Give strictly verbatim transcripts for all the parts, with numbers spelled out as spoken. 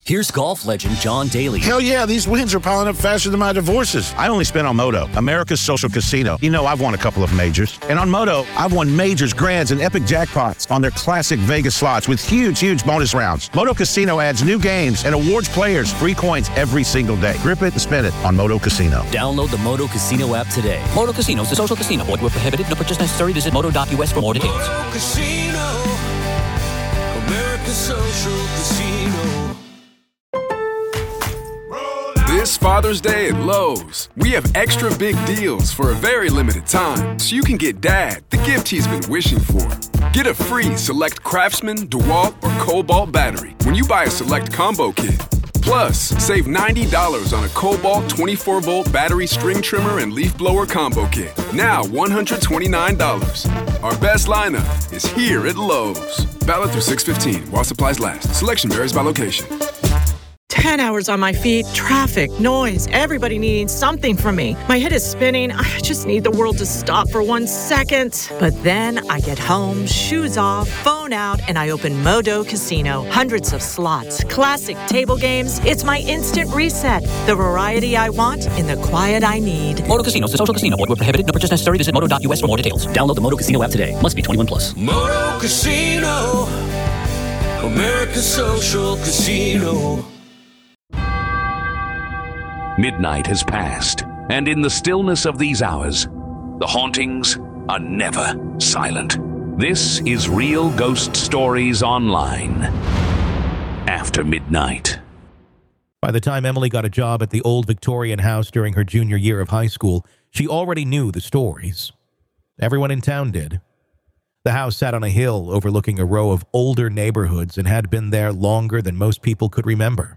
Here's golf legend John Daly. Hell yeah, these wins are piling up faster than my divorces. I only spent on Moto, America's social casino. You know, I've won a couple of majors. And on Moto, I've won majors, grands, and epic jackpots on their classic Vegas slots with huge, huge bonus rounds. Moto Casino adds new games and awards players free coins every single day. Grip it and spin it on Moto Casino. Download the Moto Casino app today. Moto Casino is a social casino. Void where prohibited. No purchase necessary. Visit moto dot U S for more details. Moto Casino, America's social casino. This Father's Day at Lowe's, we have extra big deals for a very limited time, so you can get Dad the gift he's been wishing for. Get a free Select Craftsman, DeWalt, or Cobalt battery when you buy a Select Combo Kit. Plus, save ninety dollars on a Cobalt twenty-four volt battery string trimmer and leaf blower combo kit. Now one hundred twenty-nine dollars. Our best lineup is here at Lowe's. Valid through six fifteen while supplies last. Selection varies by location. Ten hours on my feet, traffic, noise, everybody needing something from me. My head is spinning. I just need the world to stop for one second. But then I get home, shoes off, phone out, and I open Modo Casino. Hundreds of slots, classic table games. It's my instant reset. The variety I want in the quiet I need. Moto Casino is a social casino. Void where prohibited. No purchase necessary. Visit moto dot U S for more details. Download the Moto Casino app today. Must be twenty-one plus. Moto Casino, America's social casino. Midnight has passed, and in the stillness of these hours, the hauntings are never silent. This is Real Ghost Stories Online. After midnight. By the time Emily got a job at the old Victorian house during her junior year of high school, she already knew the stories. Everyone in town did. The house sat on a hill overlooking a row of older neighborhoods and had been there longer than most people could remember.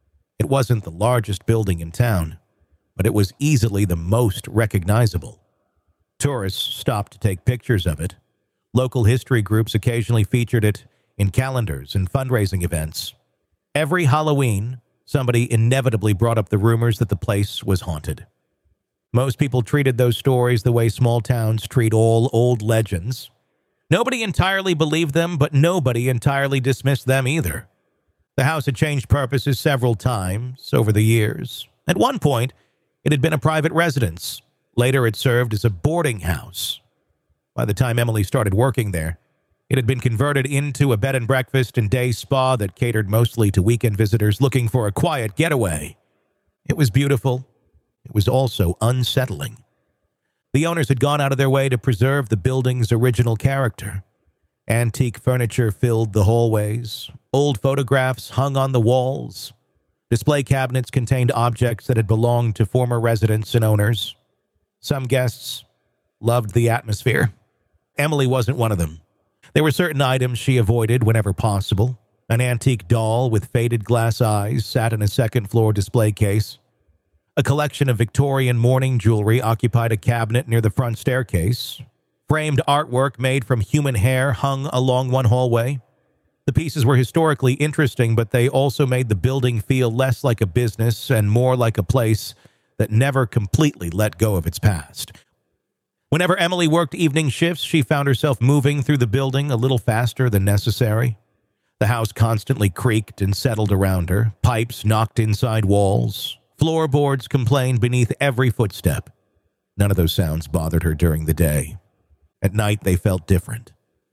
It wasn't the largest building in town, but it was easily the most recognizable. Tourists stopped to take pictures of it. Local history groups occasionally featured it in calendars and fundraising events. Every Halloween, somebody inevitably brought up the rumors that the place was haunted. Most people treated those stories the way small towns treat all old legends. Nobody entirely believed them, but nobody entirely dismissed them either. The house had changed purposes several times over the years. At one point, it had been a private residence. Later, it served as a boarding house. By the time Emily started working there, it had been converted into a bed and breakfast and day spa that catered mostly to weekend visitors looking for a quiet getaway. It was beautiful. It was also unsettling. The owners had gone out of their way to preserve the building's original character. Antique furniture filled the hallways. Old photographs hung on the walls. Display cabinets contained objects that had belonged to former residents and owners. Some guests loved the atmosphere. Emily wasn't one of them. There were certain items she avoided whenever possible. An antique doll with faded glass eyes sat in a second-floor display case. A collection of Victorian mourning jewelry occupied a cabinet near the front staircase. Framed artwork made from human hair hung along one hallway. The pieces were historically interesting, but they also made the building feel less like a business and more like a place that never completely let go of its past. Whenever Emily worked evening shifts, she found herself moving through the building a little faster than necessary. The house constantly creaked and settled around her. Pipes knocked inside walls. Floorboards complained beneath every footstep. None of those sounds bothered her during the day. At night, they felt different.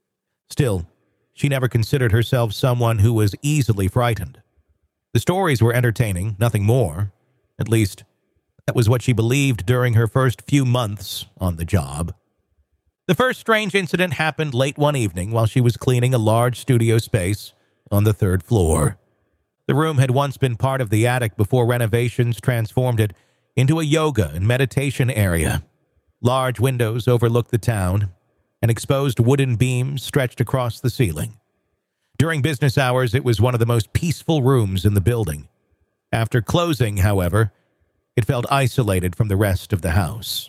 Still, she never considered herself someone who was easily frightened. The stories were entertaining, nothing more. At least, that was what she believed during her first few months on the job. The first strange incident happened late one evening while she was cleaning a large studio space on the third floor. The room had once been part of the attic before renovations transformed it into a yoga and meditation area. Large windows overlooked the town, and exposed wooden beams stretched across the ceiling. During business hours, it was one of the most peaceful rooms in the building. After closing, however, it felt isolated from the rest of the house.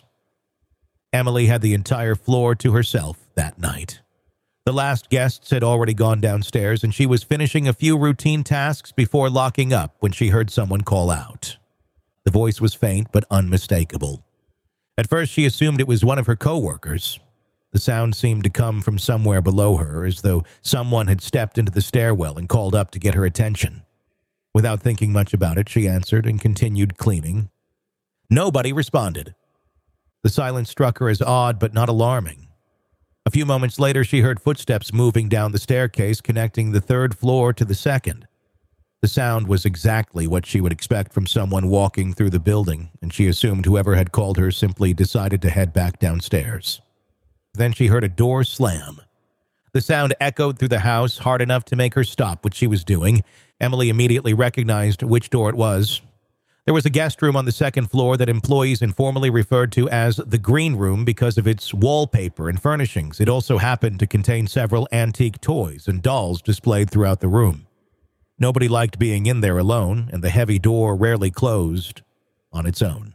Emily had the entire floor to herself that night. The last guests had already gone downstairs, and she was finishing a few routine tasks before locking up when she heard someone call out. The voice was faint but unmistakable. At first, she assumed it was one of her coworkers. The sound seemed to come from somewhere below her, as though someone had stepped into the stairwell and called up to get her attention. Without thinking much about it, she answered and continued cleaning. Nobody responded. The silence struck her as odd but not alarming. A few moments later, she heard footsteps moving down the staircase connecting the third floor to the second. The sound was exactly what she would expect from someone walking through the building, and she assumed whoever had called her simply decided to head back downstairs. Then she heard a door slam. The sound echoed through the house hard enough to make her stop what she was doing. Emily immediately recognized which door it was. There was a guest room on the second floor that employees informally referred to as the green room because of its wallpaper and furnishings. It also happened to contain several antique toys and dolls displayed throughout the room. Nobody liked being in there alone, and the heavy door rarely closed on its own.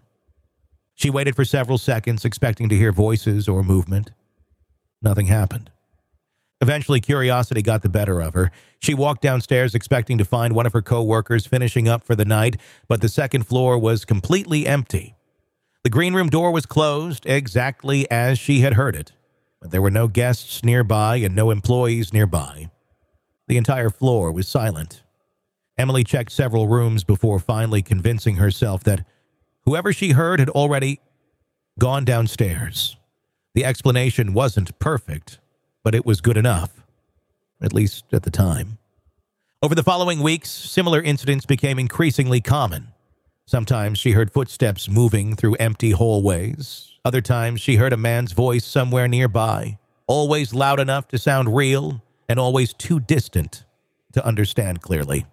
She waited for several seconds, expecting to hear voices or movement. Nothing happened. Eventually, curiosity got the better of her. She walked downstairs expecting to find one of her co-workers finishing up for the night, but the second floor was completely empty. The green room door was closed exactly as she had heard it, but there were no guests nearby and no employees nearby. The entire floor was silent. Emily checked several rooms before finally convincing herself that whoever she heard had already gone downstairs. The explanation wasn't perfect, but it was good enough, at least at the time. Over the following weeks, similar incidents became increasingly common. Sometimes she heard footsteps moving through empty hallways. Other times she heard a man's voice somewhere nearby, always loud enough to sound real and always too distant to understand clearly.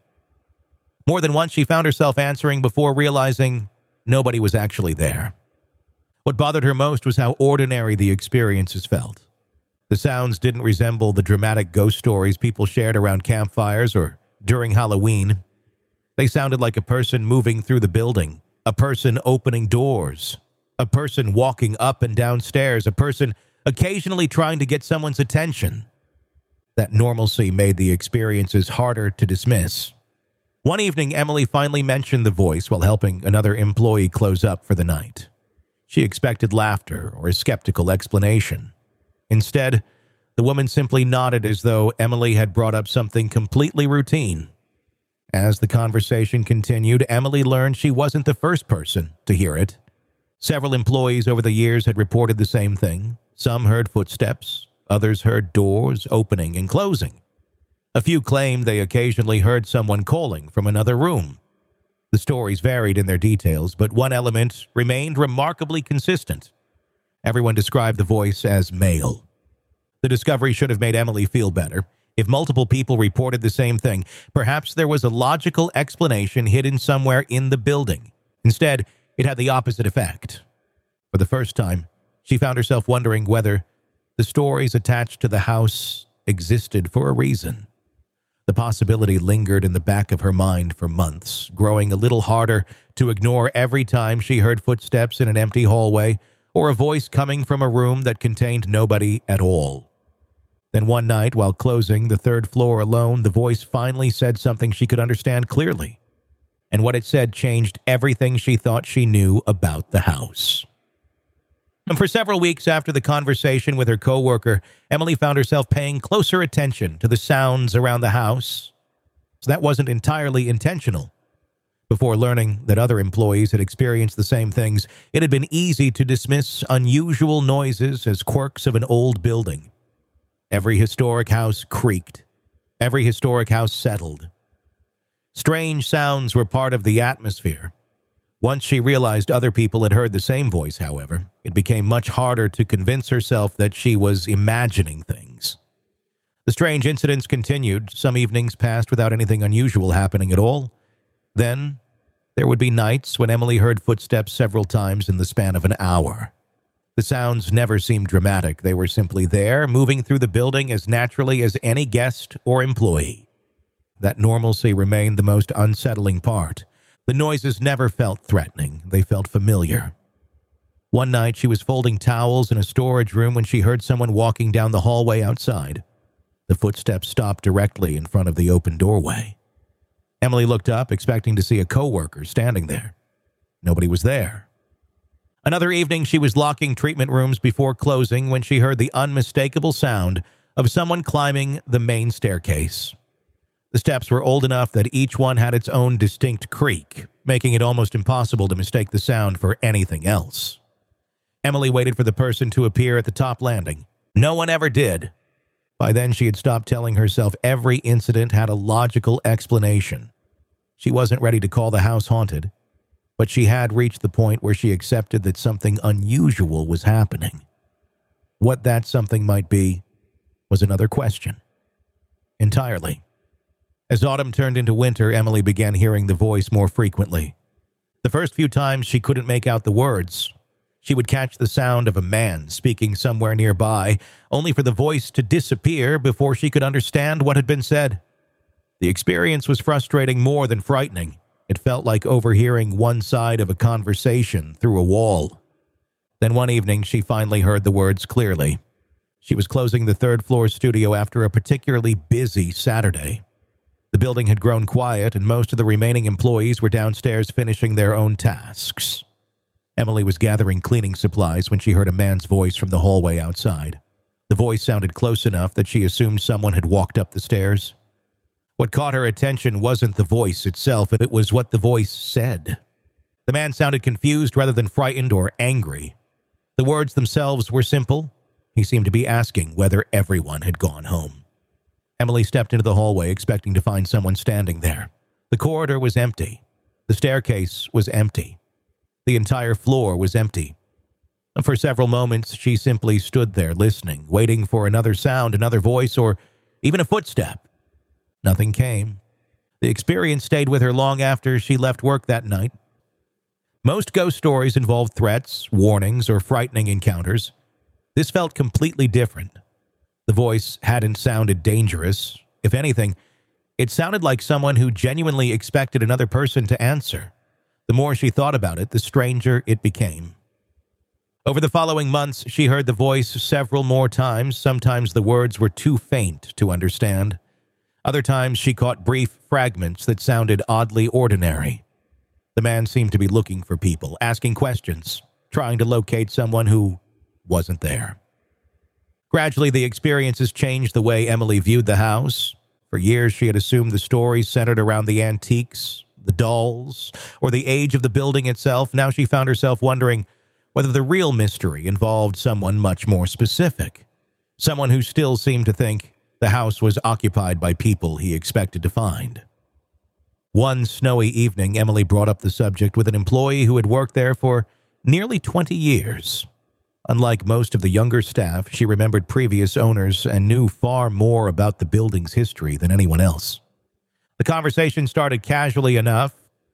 More than once, she found herself answering before realizing nobody was actually there. What bothered her most was how ordinary the experiences felt. The sounds didn't resemble the dramatic ghost stories people shared around campfires or during Halloween. They sounded like a person moving through the building, a person opening doors, a person walking up and down stairs, a person occasionally trying to get someone's attention. That normalcy made the experiences harder to dismiss. One evening, Emily finally mentioned the voice while helping another employee close up for the night. She expected laughter or a skeptical explanation. Instead, the woman simply nodded as though Emily had brought up something completely routine. As the conversation continued, Emily learned she wasn't the first person to hear it. Several employees over the years had reported the same thing. Some heard footsteps, others heard doors opening and closing. A few claimed they occasionally heard someone calling from another room. The stories varied in their details, but one element remained remarkably consistent. Everyone described the voice as male. The discovery should have made Emily feel better. If multiple people reported the same thing, perhaps there was a logical explanation hidden somewhere in the building. Instead, it had the opposite effect. For the first time, she found herself wondering whether the stories attached to the house existed for a reason. The possibility lingered in the back of her mind for months, growing a little harder to ignore every time she heard footsteps in an empty hallway or a voice coming from a room that contained nobody at all. Then one night, while closing the third floor alone, the voice finally said something she could understand clearly. And what it said changed everything she thought she knew about the house. And for several weeks after the conversation with her coworker, Emily found herself paying closer attention to the sounds around the house. So that wasn't entirely intentional. Before learning that other employees had experienced the same things, it had been easy to dismiss unusual noises as quirks of an old building. Every historic house creaked. Every historic house settled. Strange sounds were part of the atmosphere. Once she realized other people had heard the same voice, however, it became much harder to convince herself that she was imagining things. The strange incidents continued. Some evenings passed without anything unusual happening at all. Then, there would be nights when Emily heard footsteps several times in the span of an hour. The sounds never seemed dramatic. They were simply there, moving through the building as naturally as any guest or employee. That normalcy remained the most unsettling part. The noises never felt threatening. They felt familiar. One night, she was folding towels in a storage room when she heard someone walking down the hallway outside. The footsteps stopped directly in front of the open doorway. Emily looked up, expecting to see a coworker standing there. Nobody was there. Another evening, she was locking treatment rooms before closing when she heard the unmistakable sound of someone climbing the main staircase. The steps were old enough that each one had its own distinct creak, making it almost impossible to mistake the sound for anything else. Emily waited for the person to appear at the top landing. No one ever did. By then, she had stopped telling herself every incident had a logical explanation. She wasn't ready to call the house haunted, but she had reached the point where she accepted that something unusual was happening. What that something might be was another question. Entirely. As autumn turned into winter, Emily began hearing the voice more frequently. The first few times she couldn't make out the words. She would catch the sound of a man speaking somewhere nearby, only for the voice to disappear before she could understand what had been said. The experience was frustrating more than frightening. It felt like overhearing one side of a conversation through a wall. Then one evening, she finally heard the words clearly. She was closing the third-floor studio after a particularly busy Saturday. The building had grown quiet, and most of the remaining employees were downstairs finishing their own tasks. Emily was gathering cleaning supplies when she heard a man's voice from the hallway outside. The voice sounded close enough that she assumed someone had walked up the stairs. What caught her attention wasn't the voice itself, it was what the voice said. The man sounded confused rather than frightened or angry. The words themselves were simple. He seemed to be asking whether everyone had gone home. Emily stepped into the hallway, expecting to find someone standing there. The corridor was empty. The staircase was empty. The entire floor was empty. For several moments, she simply stood there listening, waiting for another sound, another voice, or even a footstep. Nothing came. The experience stayed with her long after she left work that night. Most ghost stories involved threats, warnings, or frightening encounters. This felt completely different. The voice hadn't sounded dangerous. If anything, it sounded like someone who genuinely expected another person to answer. The more she thought about it, the stranger it became. Over the following months, she heard the voice several more times. Sometimes the words were too faint to understand. Other times, she caught brief fragments that sounded oddly ordinary. The man seemed to be looking for people, asking questions, trying to locate someone who wasn't there. Gradually, the experiences changed the way Emily viewed the house. For years, she had assumed the stories centered around the antiques, the dolls, or the age of the building itself. Now she found herself wondering whether the real mystery involved someone much more specific, someone who still seemed to think the house was occupied by people he expected to find. One snowy evening, Emily brought up the subject with an employee who had worked there for nearly twenty years. Unlike most of the younger staff, she remembered previous owners and knew far more about the building's history than anyone else. The conversation started casually enough.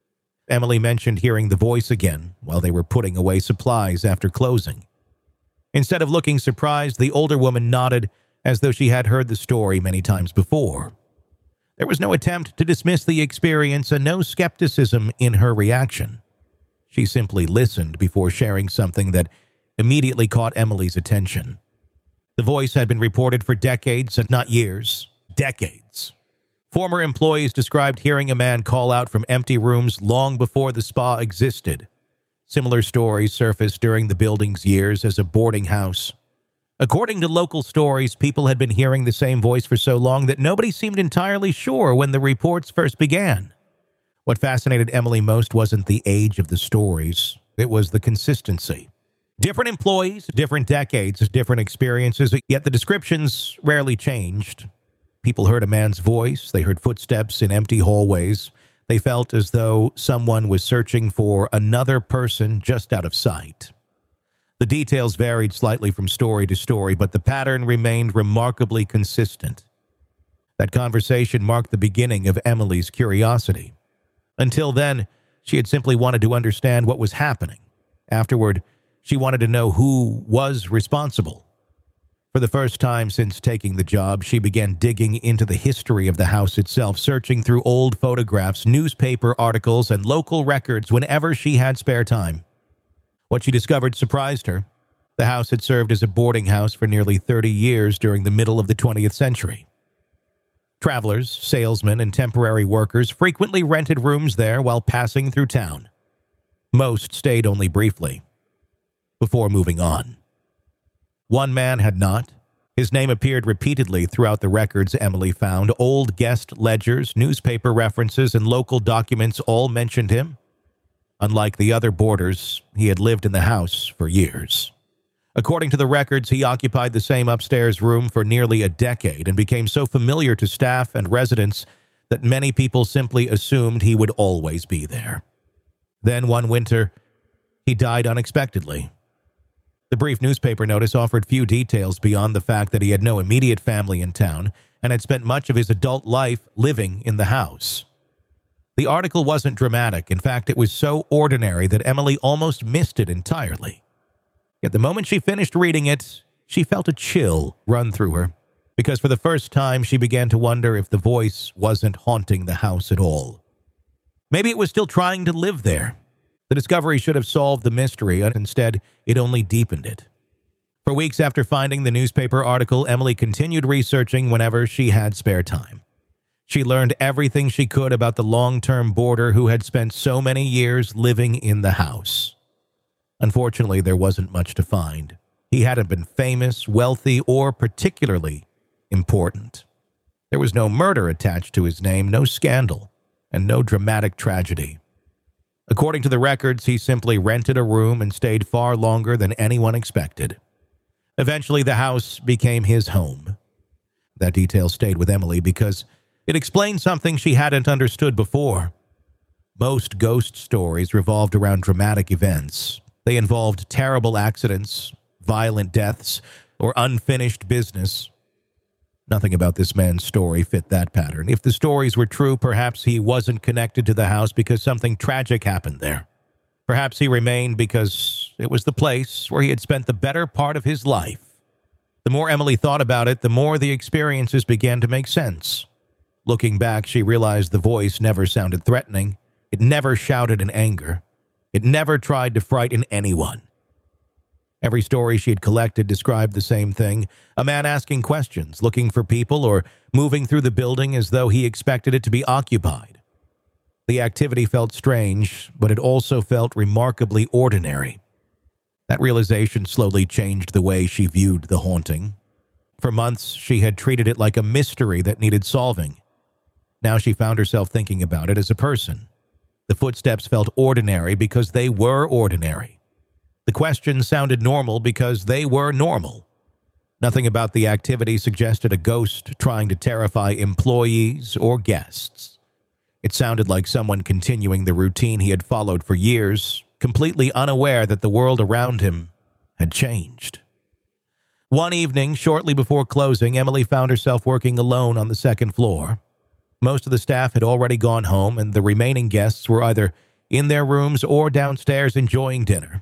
Emily mentioned hearing the voice again while they were putting away supplies after closing. Instead of looking surprised, the older woman nodded as though she had heard the story many times before. There was no attempt to dismiss the experience and no skepticism in her reaction. She simply listened before sharing something that immediately caught Emily's attention. The voice had been reported for decades, and not years, decades. Former employees described hearing a man call out from empty rooms long before the spa existed. Similar stories surfaced during the building's years as a boarding house. According to local stories, people had been hearing the same voice for so long that nobody seemed entirely sure when the reports first began. What fascinated Emily most wasn't the age of the stories. It was the consistency. Different employees, different decades, different experiences, yet the descriptions rarely changed. People heard a man's voice. They heard footsteps in empty hallways. They felt as though someone was searching for another person just out of sight. The details varied slightly from story to story, but the pattern remained remarkably consistent. That conversation marked the beginning of Emily's curiosity. Until then, she had simply wanted to understand what was happening. Afterward, she wanted to know who was responsible. For the first time since taking the job, she began digging into the history of the house itself, searching through old photographs, newspaper articles, and local records whenever she had spare time. What she discovered surprised her. The house had served as a boarding house for nearly thirty years during the middle of the twentieth century. Travelers, salesmen, and temporary workers frequently rented rooms there while passing through town. Most stayed only briefly, before moving on. One man had not. His name appeared repeatedly throughout the records Emily found. Old guest ledgers, newspaper references, and local documents all mentioned him. Unlike the other boarders, he had lived in the house for years. According to the records, he occupied the same upstairs room for nearly a decade and became so familiar to staff and residents that many people simply assumed he would always be there. Then one winter, he died unexpectedly. The brief newspaper notice offered few details beyond the fact that he had no immediate family in town and had spent much of his adult life living in the house. The article wasn't dramatic. In fact, it was so ordinary that Emily almost missed it entirely. Yet the moment she finished reading it, she felt a chill run through her, because for the first time she began to wonder if the voice wasn't haunting the house at all. Maybe it was still trying to live there. The discovery should have solved the mystery, and instead, it only deepened it. For weeks after finding the newspaper article, Emily continued researching whenever she had spare time. She learned everything she could about the long-term boarder who had spent so many years living in the house. Unfortunately, there wasn't much to find. He hadn't been famous, wealthy, or particularly important. There was no murder attached to his name, no scandal, and no dramatic tragedy. According to the records, he simply rented a room and stayed far longer than anyone expected. Eventually, the house became his home. That detail stayed with Emily because it explained something she hadn't understood before. Most ghost stories revolved around dramatic events. They involved terrible accidents, violent deaths, or unfinished business. Nothing about this man's story fit that pattern. If the stories were true, perhaps he wasn't connected to the house because something tragic happened there. Perhaps he remained because it was the place where he had spent the better part of his life. The more Emily thought about it, the more the experiences began to make sense. Looking back, she realized the voice never sounded threatening. It never shouted in anger. It never tried to frighten anyone. Every story she had collected described the same thing: a man asking questions, looking for people, or moving through the building as though he expected it to be occupied. The activity felt strange, but it also felt remarkably ordinary. That realization slowly changed the way she viewed the haunting. For months, she had treated it like a mystery that needed solving. Now she found herself thinking about it as a person. The footsteps felt ordinary because they were ordinary. The questions sounded normal because they were normal. Nothing about the activity suggested a ghost trying to terrify employees or guests. It sounded like someone continuing the routine he had followed for years, completely unaware that the world around him had changed. One evening, shortly before closing, Emily found herself working alone on the second floor. Most of the staff had already gone home, and the remaining guests were either in their rooms or downstairs enjoying dinner.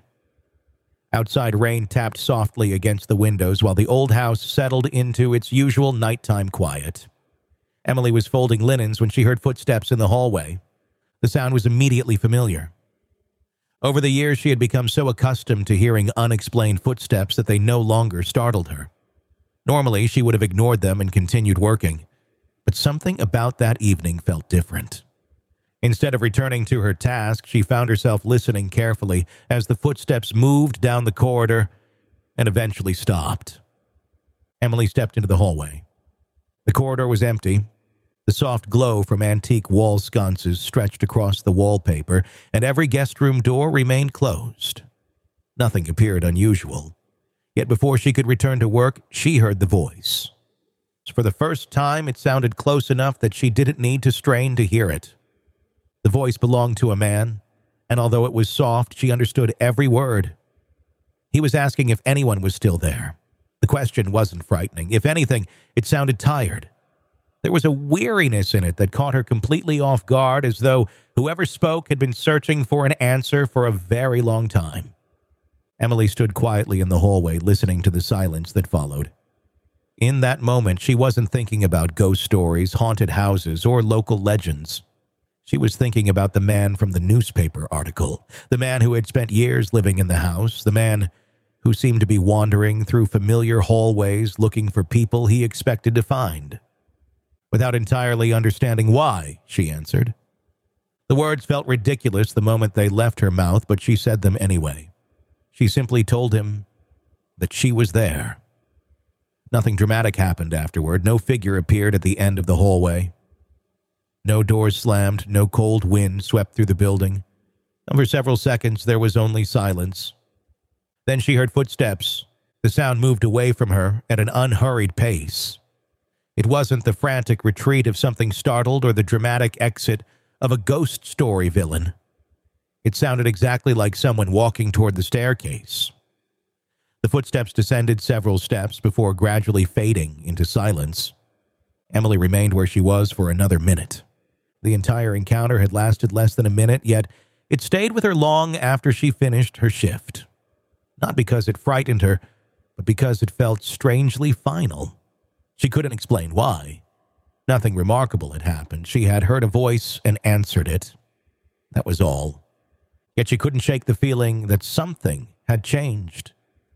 Outside rain tapped softly against the windows while the old house settled into its usual nighttime quiet. Emily was folding linens when she heard footsteps in the hallway. The sound was immediately familiar. Over the years, she had become so accustomed to hearing unexplained footsteps that they no longer startled her. Normally, she would have ignored them and continued working, but something about that evening felt different. Instead of returning to her task, she found herself listening carefully as the footsteps moved down the corridor and eventually stopped. Emily stepped into the hallway. The corridor was empty. The soft glow from antique wall sconces stretched across the wallpaper, and every guest room door remained closed. Nothing appeared unusual. Yet before she could return to work, she heard the voice. For the first time, it sounded close enough that she didn't need to strain to hear it. The voice belonged to a man, and although it was soft, she understood every word. He was asking if anyone was still there. The question wasn't frightening. If anything, it sounded tired. There was a weariness in it that caught her completely off guard, as though whoever spoke had been searching for an answer for a very long time. Emily stood quietly in the hallway, listening to the silence that followed. In that moment, she wasn't thinking about ghost stories, haunted houses, or local legends. She was thinking about the man from the newspaper article, the man who had spent years living in the house, the man who seemed to be wandering through familiar hallways looking for people he expected to find. Without entirely understanding why, she answered. The words felt ridiculous the moment they left her mouth, but she said them anyway. She simply told him that she was there. Nothing dramatic happened afterward. No figure appeared at the end of the hallway. No doors slammed, no cold wind swept through the building. And for several seconds, there was only silence. Then she heard footsteps. The sound moved away from her at an unhurried pace. It wasn't the frantic retreat of something startled or the dramatic exit of a ghost story villain. It sounded exactly like someone walking toward the staircase. The footsteps descended several steps before gradually fading into silence. Emily remained where she was for another minute. The entire encounter had lasted less than a minute, yet it stayed with her long after she finished her shift. Not because it frightened her, but because it felt strangely final. She couldn't explain why. Nothing remarkable had happened. She had heard a voice and answered it. That was all. Yet she couldn't shake the feeling that something had changed.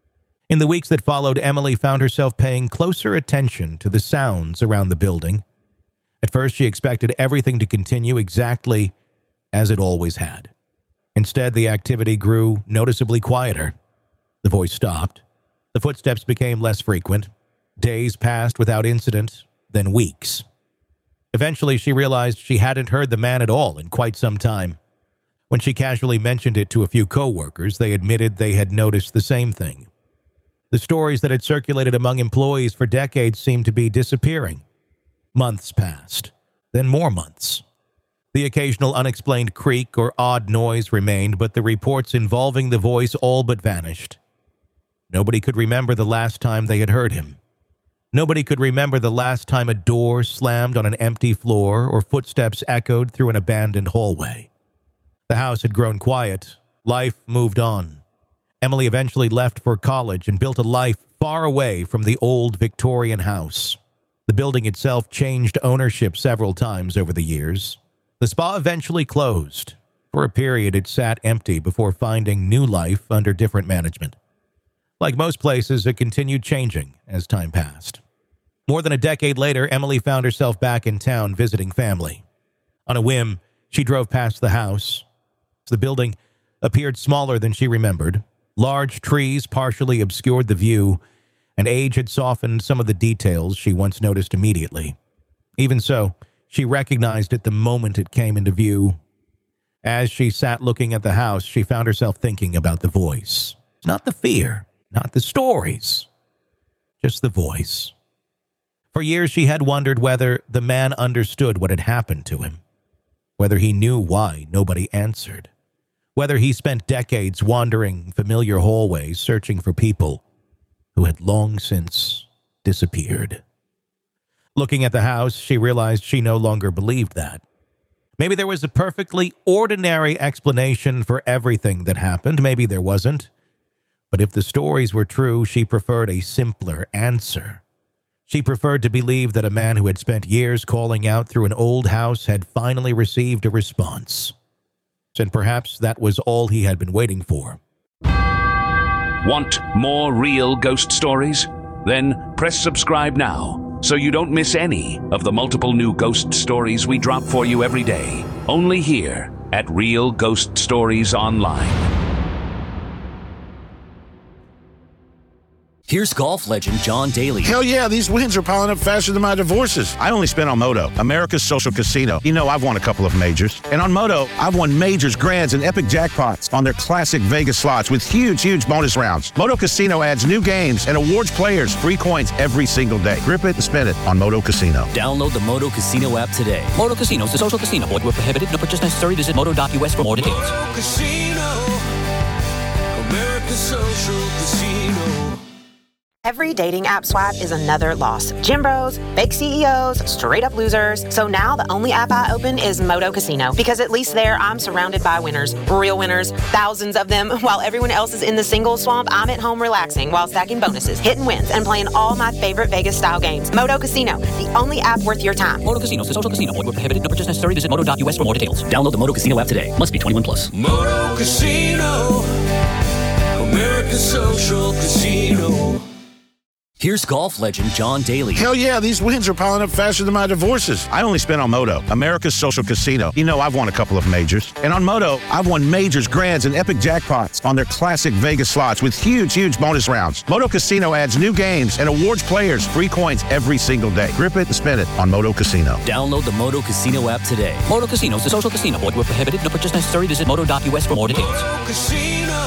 In the weeks that followed, Emily found herself paying closer attention to the sounds around the building. At first, she expected everything to continue exactly as it always had. Instead, the activity grew noticeably quieter. The voice stopped. The footsteps became less frequent. Days passed without incident, then weeks. Eventually, she realized she hadn't heard the man at all in quite some time. When she casually mentioned it to a few coworkers, they admitted they had noticed the same thing. The stories that had circulated among employees for decades seemed to be disappearing. Months passed, then more months. The occasional unexplained creak or odd noise remained, but the reports involving the voice all but vanished. Nobody could remember the last time they had heard him. Nobody could remember the last time a door slammed on an empty floor or footsteps echoed through an abandoned hallway. The house had grown quiet. Life moved on. Emily eventually left for college and built a life far away from the old Victorian house. The building itself changed ownership several times over the years. The spa eventually closed. For a period, it sat empty before finding new life under different management. Like most places, it continued changing as time passed. More than a decade later, Emily found herself back in town visiting family. On a whim, she drove past the house. The building appeared smaller than she remembered. Large trees partially obscured the view, and age had softened some of the details she once noticed immediately. Even so, she recognized it the moment it came into view. As she sat looking at the house, she found herself thinking about the voice. Not the fear, not the stories, just the voice. For years, she had wondered whether the man understood what had happened to him, whether he knew why nobody answered, whether he spent decades wandering familiar hallways searching for people who had long since disappeared. Looking at the house, she realized she no longer believed that. Maybe there was a perfectly ordinary explanation for everything that happened. Maybe there wasn't. But if the stories were true, she preferred a simpler answer. She preferred to believe that a man who had spent years calling out through an old house had finally received a response. And perhaps that was all he had been waiting for. Want more real ghost stories? Then press subscribe now so you don't miss any of the multiple new ghost stories we drop for you every day. Only here at Real Ghost Stories Online. Here's golf legend John Daly. Hell yeah, these wins are piling up faster than my divorces. I only spent on Moto, America's social casino. You know, I've won a couple of majors. And on Moto, I've won majors, grands, and epic jackpots on their classic Vegas slots with huge, huge bonus rounds. Moto Casino adds new games and awards players free coins every single day. Grip it and spin it on Moto Casino. Download the Moto Casino app today. Moto Casino is a social casino. Void where prohibited. No purchase necessary. Visit moto dot u s for more details. Moto Casino, America's social casino. Every dating app swipe is another loss. Gym bros, fake C E Os, straight up losers. So now the only app I open is Moto Casino, because at least there I'm surrounded by winners, real winners, thousands of them. While everyone else is in the single swamp, I'm at home relaxing while stacking bonuses, hitting wins, and playing all my favorite Vegas style games. Moto Casino, the only app worth your time. Moto Casino is a social casino. Void where prohibited. No purchase necessary. Visit moto dot u s for more details. Download the Moto Casino app today. Must be twenty-one plus. Moto Casino, America's social casino. Here's golf legend John Daly. Hell yeah, these wins are piling up faster than my divorces. I only spent on Moto, America's social casino. You know, I've won a couple of majors. And on Moto, I've won majors, grands, and epic jackpots on their classic Vegas slots with huge, huge bonus rounds. Moto Casino adds new games and awards players free coins every single day. Grip it and spin it on Moto Casino. Download the Moto Casino app today. Moto Casino is a social casino. Void where prohibited. No purchase necessary. Visit moto dot U S for more details. Moto Casino,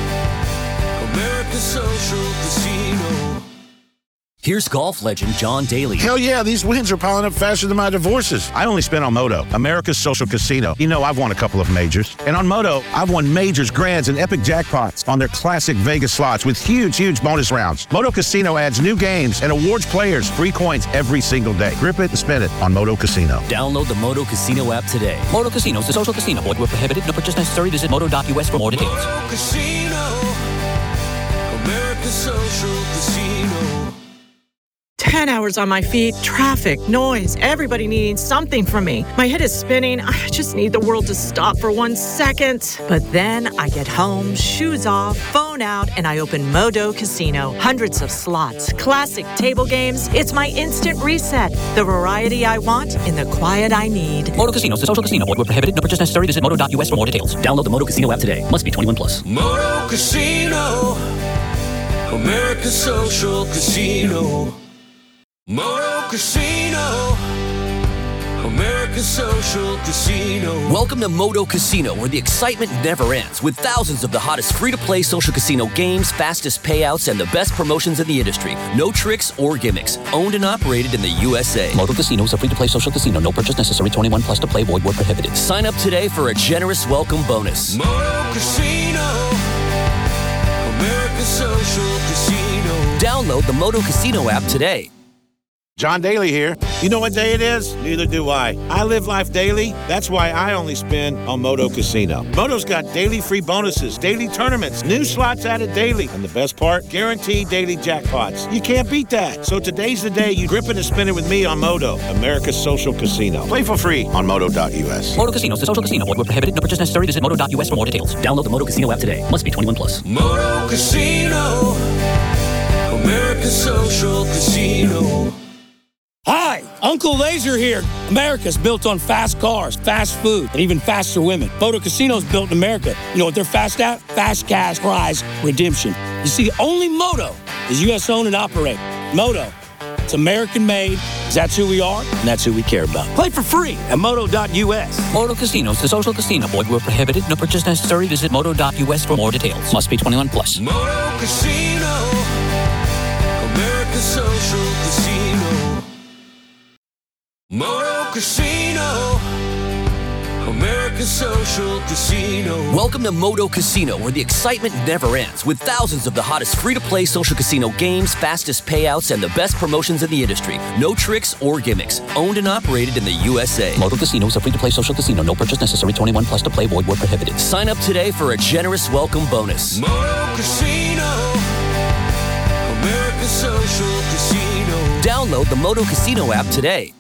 America's social casino. Here's golf legend John Daly. Hell yeah, these wins are piling up faster than my divorces. I only spent on Moto, America's social casino. You know, I've won a couple of majors. And on Moto, I've won majors, grands, and epic jackpots on their classic Vegas slots with huge, huge bonus rounds. Moto Casino adds new games and awards players free coins every single day. Grip it and spin it on Moto Casino. Download the Moto Casino app today. Moto Casino is a social casino. Void where prohibited. No purchase necessary. Visit moto dot U S for more details. Moto Casino, America's social casino. ten hours on my feet, traffic, noise, everybody needing something from me. My head is spinning. I just need the world to stop for one second. But then I get home, shoes off, phone out, and I open Modo Casino. Hundreds of slots, classic table games. It's my instant reset. The variety I want in the quiet I need. Moto Casino is a social casino. Void where prohibited. No purchase necessary. Visit moto dot U S for more details. Download the Moto Casino app today. Must be twenty-one plus. Moto Casino, America's social casino. Moto Casino, America's social casino. Welcome to Moto Casino, where the excitement never ends, with thousands of the hottest free-to-play social casino games, fastest payouts, and the best promotions in the industry. No tricks or gimmicks. Owned and operated in the U S A. Moto Casino is a free-to-play social casino. No purchase necessary. twenty-one plus to play. Void where prohibited. Sign up today for a generous welcome bonus. Moto Casino, America's social casino. Download the Moto Casino app today. John Daly here. You know what day it is? Neither do I. I live life daily. That's why I only spend on Moto Casino. Moto's got daily free bonuses, daily tournaments, new slots added daily, and the best part, guaranteed daily jackpots. You can't beat that. So today's the day you grip it and spin it with me on Moto, America's social casino. Play for free on moto dot U S. Moto Casino is a social casino. Void where prohibited. No purchase necessary. Visit moto dot U S for more details. Download the Moto Casino app today. Must be twenty-one plus. Moto Casino, America's social casino. Hi, Uncle Laser here. America's built on fast cars, fast food, and even faster women. Moto Casino's built in America. You know what they're fast at? Fast cash prize redemption. You see, only Moto is U S owned and operated. Moto, it's American made. That's who we are, and that's who we care about. Play for free at moto dot U S. Moto Casino is a social casino. Void where prohibited. No purchase necessary. Visit moto dot U S for more details. Must be twenty-one plus. Moto Casino, America's social casino. Moto Casino, America's social casino. Welcome to Moto Casino, where the excitement never ends, with thousands of the hottest free-to-play social casino games, fastest payouts, and the best promotions in the industry. No tricks or gimmicks. Owned and operated in the U S A. Moto Casino is a free-to-play social casino. No purchase necessary. twenty-one plus to play. Void where prohibited. Sign up today for a generous welcome bonus. Moto Casino, America's social casino. Download the Moto Casino app today.